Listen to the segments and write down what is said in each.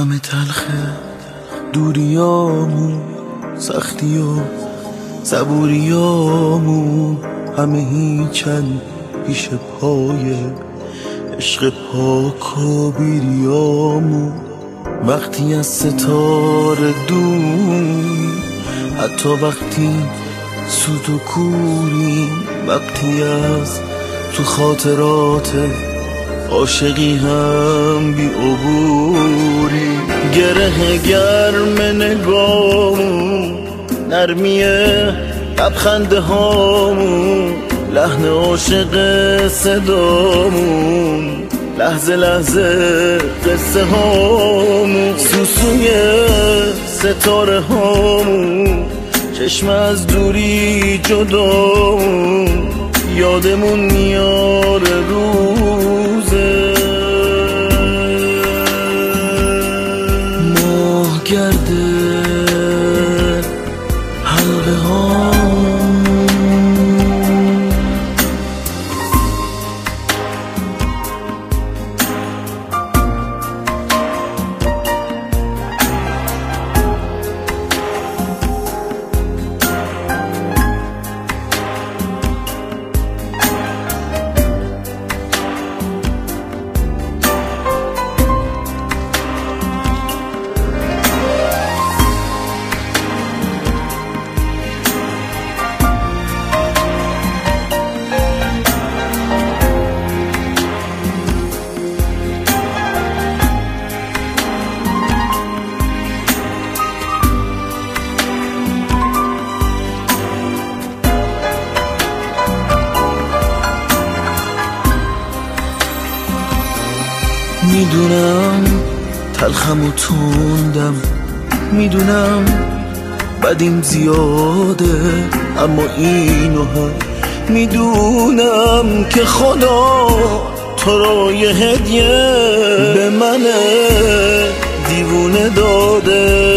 همه تلخه دوریامون، سختی و صبوریامون، همه هیچن پیش پای عشق پاک و بیریامون. وقتی از ستاره دور، حتی وقتی سود و کوریم، وقتی از تو خاطرات عاشقی هم بی عبوری. گره گرم نگامون، نرمی لبخنده هامون، لحن عاشق صدامون، لحظه لحظه قصه هامون، سوسوی ستاره هامون، چشم از دوری جدامون، یادمون میاره روزه ماه گرده حلقه هامون. میدونم تلخم و تندم، میدونم بدیم زیاده، اما اینو هم میدونم که خدا تو رو یه هدیه به من دیوونه داده.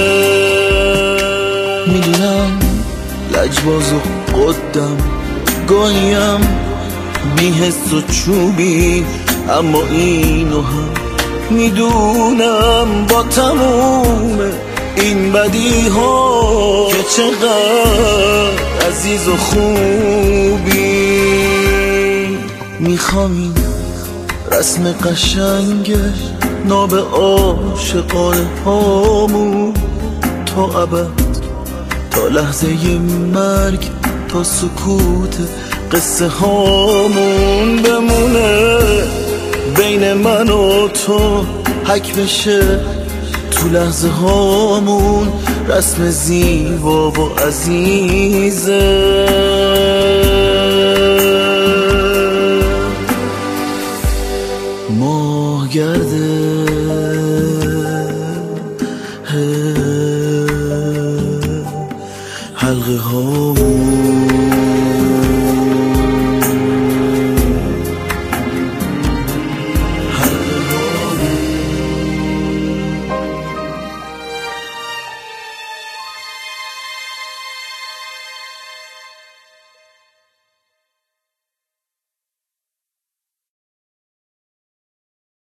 میدونم لجباز و قدم، گاهیم بی حس و چوبی، اما اینو هم میدونم با تموم این بدی ها که چقدر عزیز و خوبی. میخوام این رسم قشنگ ناب عاشقانه هامون تا ابد، تا لحظه مرگ، تا سکوت قصه هامون بمونه بین من و تو، حک بشه تو لحظه هامون، رسم زیبا و عزیزه.